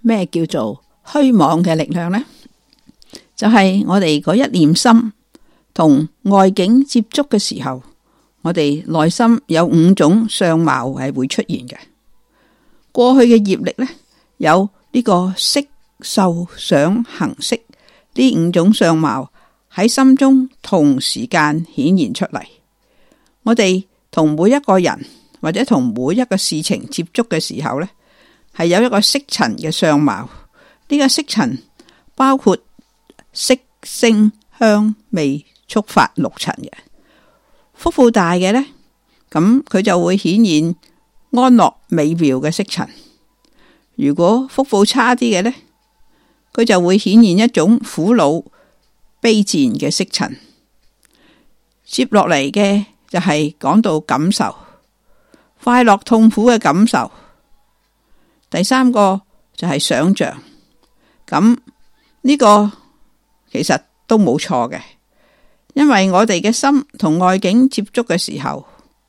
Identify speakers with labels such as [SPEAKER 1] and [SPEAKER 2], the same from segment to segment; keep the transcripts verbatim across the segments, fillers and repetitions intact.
[SPEAKER 1] 咩叫做虛妄嘅力量呢？就係我哋嗰一念心同外境接觸嘅時候，我哋內心有五種相貌係會出現嘅。過去嘅業力呢，有呢個色受想行識呢五種相貌喺心中同時間顯現出嚟。我哋同每一個人或者同每一個事情接觸嘅時候呢，係有一個色塵嘅相貌。呢個色塵包括色聲香味觸法六塵嘅。福報大嘅呢，咁佢就會顯現安樂美妙嘅色塵。如果福報差啲嘅呢，佢就會顯現一種苦惱卑賤嘅色塵。接落嚟嘅就係講到感受，快樂痛苦嘅感受。第三個就係想象。咁呢個其實都冇錯嘅，因為我哋嘅心同外境接觸嘅時候，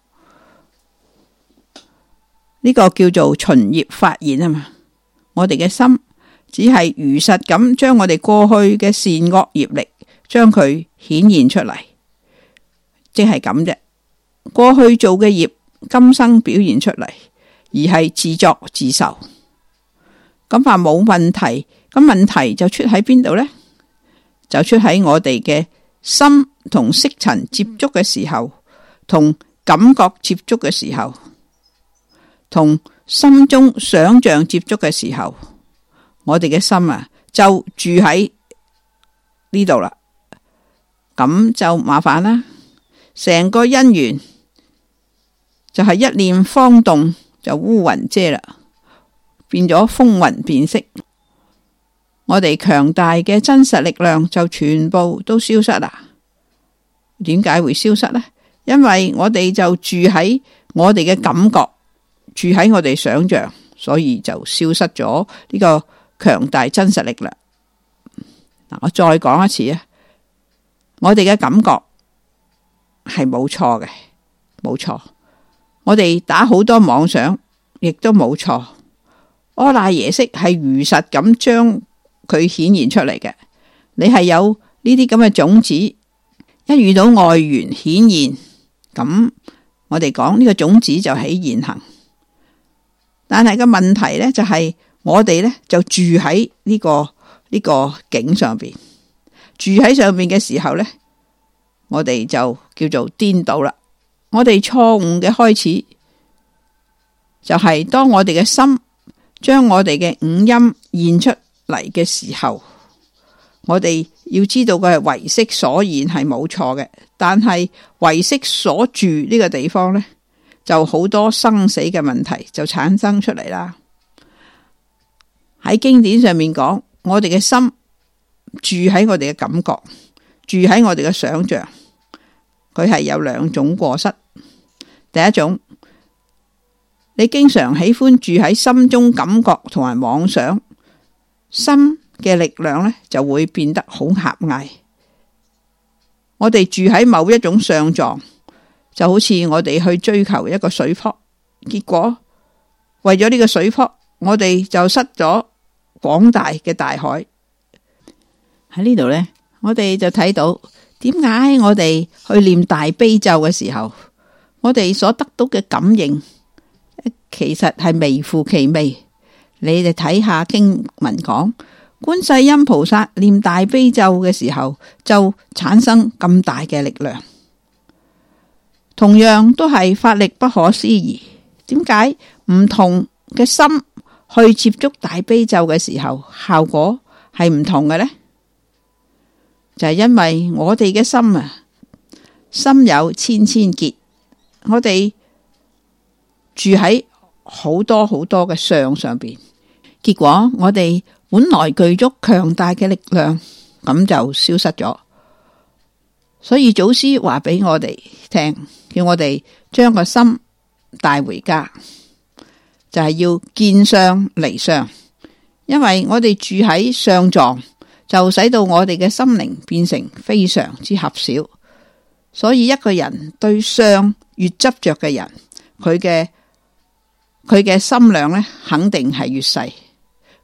[SPEAKER 1] 呢個叫做循業發現啊嘛。我哋嘅心只係如實咁將我哋過去嘅善惡業力將佢顯現出嚟，即係咁啫。過去做嘅業，今生表現出嚟，而係自作自受。咁話冇問題，咁問題就出喺邊度呢？就出喺我哋嘅心同色塵接觸嘅時候，同感覺接觸嘅時候，同心中想象接觸嘅時候，我哋嘅心啊就住喺呢度啦。咁就麻煩啦，成個因緣就係一念方動就烏雲遮啦，變咗風雲變色。我哋強大嘅真實力量就全部都消失啦。點解會消失呢？因為我哋就住喺我哋嘅感覺，住喺我哋想象，所以就消失咗呢個強大真實力量。嗱，我再講一次啊，我哋嘅感覺係冇錯嘅，冇錯。我哋打好多妄想，亦都冇錯。阿賴耶識係如實咁將佢顯現出嚟嘅。你係有呢啲咁嘅種子，一遇到外緣顯現，咁我哋講呢個種子就起現行。但係個問題呢，就係我哋呢就住喺呢個呢個境上邊，住喺上面嘅時候呢，我哋就叫做顛倒啦。我哋錯誤嘅開始就係當我哋嘅心將我哋嘅五陰現出嚟嘅時候，我哋要知道佢係唯識所現係冇錯嘅，但係唯識所住呢個地方呢，就好多生死嘅問題就產生出嚟啦。喺經典上面講，我哋嘅心住喺我哋嘅感覺，住喺我哋嘅想象，佢係有兩種過失。第一種，你經常喜歡住喺心中感覺同埋妄想，心嘅力量呢就會變得好狹隘。我哋住喺某一種相狀，就好似我哋去追求一個水泡，結果為咗呢個水泡，我哋就失咗廣大嘅大海。喺呢度呢，我哋就睇到點解我哋去念大悲咒嘅時候，我哋所得到嘅感應其實係微乎其微。你哋睇下經文講，觀世音菩薩念大悲咒嘅時候就產生咁大嘅力量，同樣都係法力不可思議。點解唔同嘅心去接觸大悲咒嘅時候效果係唔同嘅呢？就係因為我哋嘅心啊，心有千千結，我哋住喺好多好多嘅相上邊，結果我哋本來具足強大嘅力量，咁就消失咗。所以祖師話俾我哋聽，叫我哋將個心帶回家，就係要見相離相。因為我哋住喺相狀，就使到我哋嘅心靈變成非常之狹小。所以一個人對相越執着嘅人，佢嘅佢嘅心量呢，肯定係越細。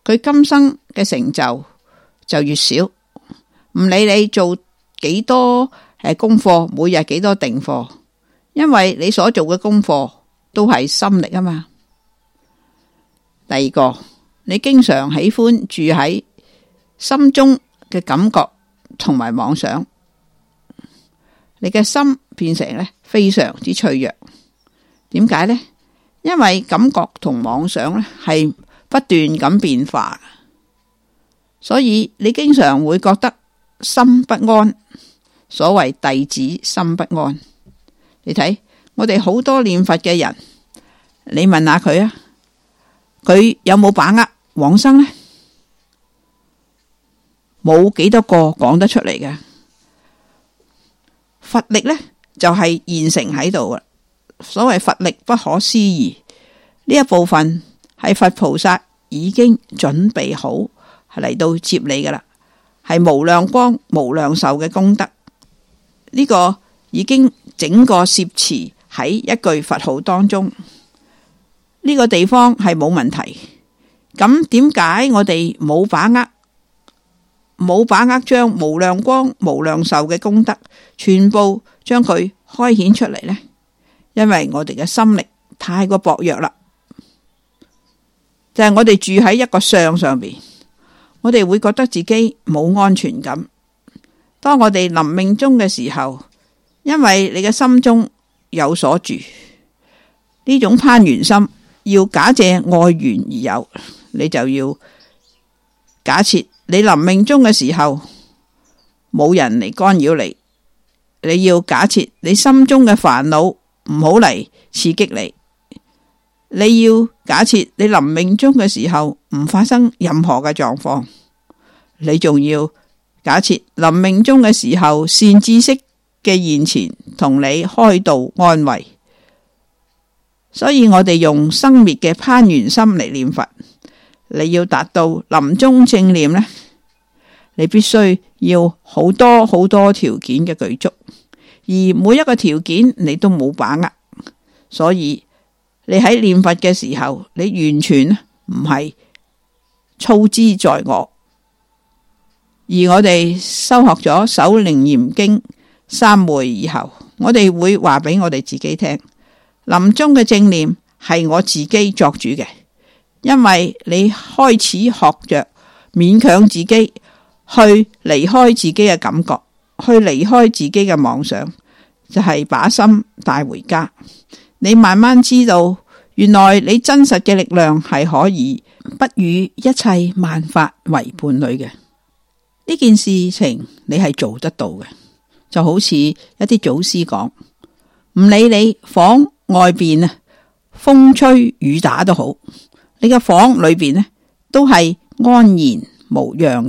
[SPEAKER 1] 佢今生嘅成就就越少。唔理你做幾多誒功課，每日幾多定課，因為你所做嘅功課都係心力啊嘛。第二個，你經常喜歡住喺心中嘅感覺同埋妄想，你嘅心變成咧非常之脆弱。點解呢？因為感覺同妄想咧係不斷咁變化，所以你經常會覺得心不安。所謂弟子心不安，你睇我哋好多念佛嘅人，你問下佢啊，佢有冇把握往生呢？冇幾多個講得出嚟嘅。佛力呢，就係現成喺度啦。所謂佛力不可思議，呢一部分係佛菩薩已經準備好嚟到接你噶啦，係無量光無量壽嘅功德。呢個已經整個攝持喺一句佛號當中，呢個地方係冇問題。咁點解我哋冇把握，冇把握將無量光無量壽嘅功德全部將佢開顯出嚟呢？因為我哋嘅心力太過薄弱啦，就係我哋住喺一個相上邊，我哋會覺得自己冇安全感。當我哋臨命終嘅時候，因為你嘅心中有所住，呢種攀緣心要假借愛緣而有，你就要假設你臨命終嘅時候冇人嚟干擾你，你要假設你心中嘅煩惱唔好嚟刺激你，你要假設你臨命終嘅時候唔發生任何嘅狀況，你仲要假設臨命終嘅時候善知識嘅現前同你開導安慰。所以我哋用生滅嘅攀緣心嚟念佛，你要達到臨終正念呢，你必須要好多好多條件嘅具足，而每一個條件你都冇把握，所以你喺念佛嘅時候，你完全唔係操之在我。而我哋修學咗《首楞嚴經》三會以後，我哋會話俾我哋自己聽，臨終嘅正念係我自己作主嘅，因為你開始學着勉強自己去離開自己嘅感覺，去離開自己嘅妄想，就係、是、把心帶回家。你慢慢知道，原來你真實嘅力量係可以不與一切萬法為伴侶嘅。呢件事情你係做得到嘅，就好似一啲祖師講，唔理你房外邊啊風吹雨打都好，你嘅房裏邊呢都係安然無恙嘅。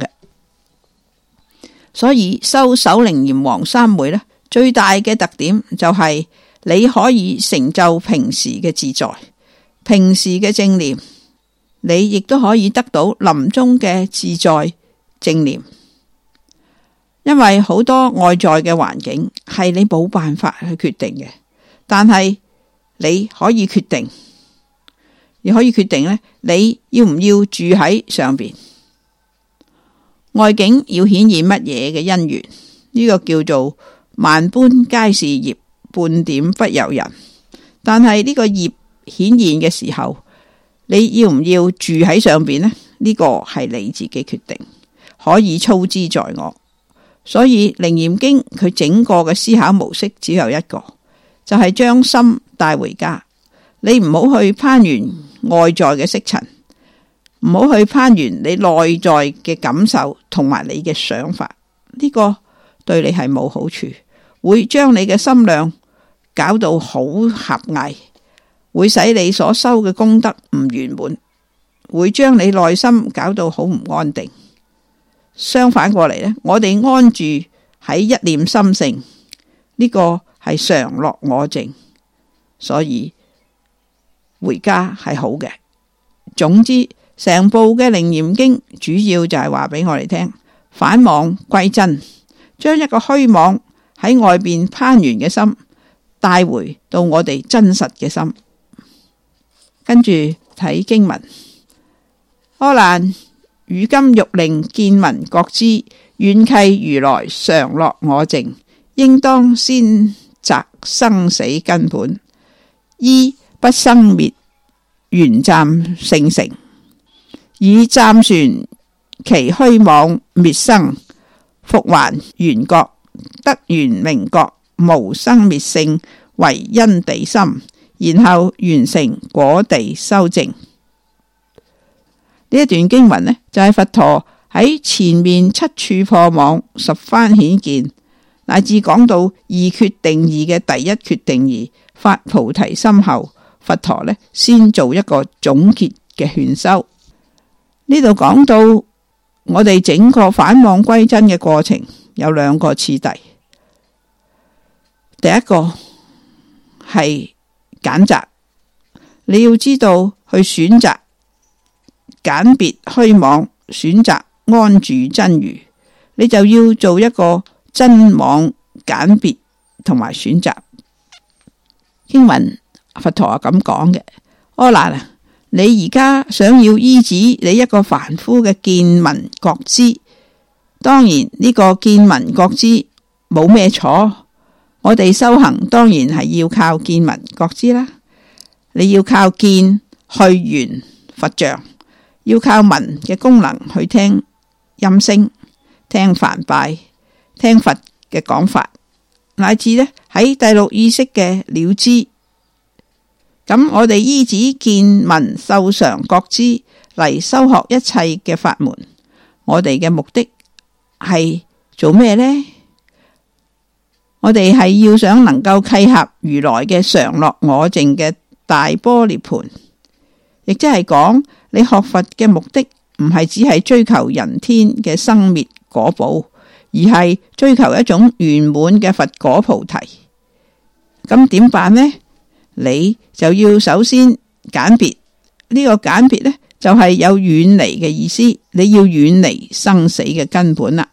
[SPEAKER 1] 所以修首楞嚴王三會呢，最大嘅特點就係你可以成就平時嘅自在，平時嘅正念，你亦都可以得到臨終嘅自在正念。因為好多外在嘅環境係你冇辦法去決定嘅，但係你可以決定，你可以決定呢，你要唔要住喺上邊？外境要顯現乜嘢嘅因緣？呢、這個叫做萬般皆是業，半點不由人。但係呢個業顯現嘅時候，你要唔要住喺上邊呢？呢、這個係你自己決定，可以操之在我。所以《楞嚴經》佢整個嘅思考模式只有一個，就係、是、將心帶回家。你唔好去攀緣外在嘅色塵，唔好去攀緣你內在嘅感受同埋你嘅想法，呢、這個對你係冇好處，會將你嘅心量搞到好狹隘，會使你所修嘅功德唔圓滿，會將你內心搞到好唔安定。相反過嚟呢，我哋安住喺一念心性，呢、這個係常樂我淨，所以回家係好嘅。總之，成部嘅《楞嚴經》主要就係話俾我哋聽，返妄歸真，將一個虛妄喺外邊攀緣嘅心帶回到我哋真實嘅心。跟住睇經文，阿難如今欲令見聞覺知，遠契如來常樂我淨，應當先擇生死根本，依不生滅緣暫聖成，以暫旋其虛妄滅生，復還緣覺，得圓明覺，無生滅性為因地心，然後完成果地修證。呢一段經文呢，就係佛陀喺前面七處破網，十番顯見，乃至講到二決定義嘅第一決定義發菩提心後，佛陀呢先做一個總結嘅勸修。呢度講到我哋整個返妄歸真嘅過程有兩個次第，第一個係揀擇，你要知道去選擇揀別虛妄，選擇安住真如，你就要做一個真妄揀別同埋選擇。經文佛陀係咁講嘅：阿難，你而家想要依止你一個凡夫嘅見聞覺知，當然呢個見聞覺知冇咩錯，我哋修行當然係要靠見聞覺知啦。你要靠見去緣佛像，要靠聞嘅功能去聽音聲，聽梵唄，聽佛嘅講法，乃至呢喺第六意識嘅了知。咁我哋依止見聞受常覺知嚟修學一切嘅法門，我哋嘅目的係做咩呢？我哋係要想能夠契合如來嘅常樂我淨嘅大般涅槃，亦即係講你學佛嘅目的唔係只係追求人天嘅生滅果報，而係追求一種圓滿嘅佛果菩提。咁點辦呢？你就要首先揀別，呢個揀別呢，就係有遠離嘅意思，你要遠離生死嘅根本啦。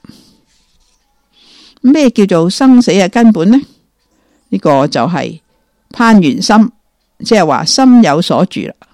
[SPEAKER 1] 咩叫做生死嘅根本呢？呢個就係攀緣心，即係話心有所住啦。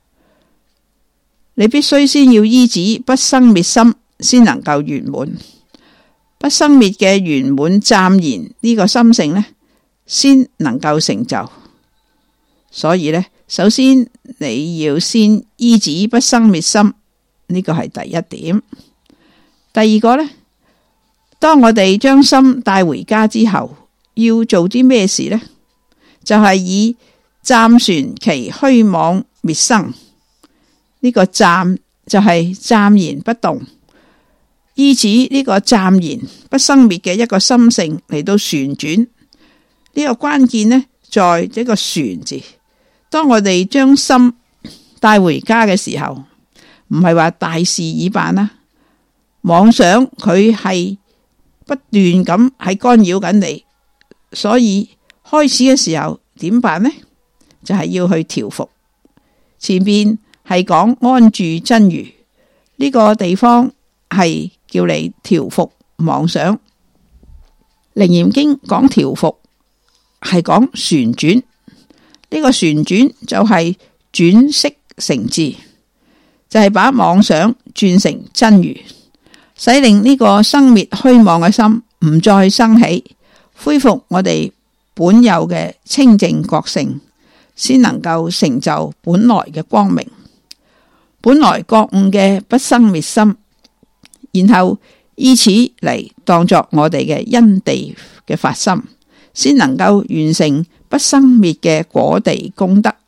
[SPEAKER 1] 你必須先要依止不生滅心，先能夠圓滿不生滅嘅圓滿暫然呢個心性呢，先能夠成就。所以呢，首先你要先依止不生滅心，呢個係第一點。第二個呢，當我哋將心帶回家之後，要做啲咩事呢？就係以暫旋其虛妄滅生，呢個暫就係暫然不動，依止呢個暫然不生滅嘅一個心性嚟到旋轉。呢個關鍵呢，在這個旋字。當我哋將心帶回家嘅時候，唔係話大事已辦啦，妄想佢係不斷咁喺干擾緊你，所以開始嘅時候點辦呢？就係要去調伏。前邊係講安住真如，呢個地方係叫你調伏妄想。楞嚴經講調伏係講旋轉。呢個旋轉就係轉識成智，就係把妄想轉成真如，使令呢個生滅虛妄嘅心唔再生起，恢復我哋本有嘅清淨覺性，先能夠成就本來嘅光明，本來覺悟嘅不生滅心，然後以此嚟當作我哋嘅因地嘅發心，先能夠完成不生滅嘅果地功德。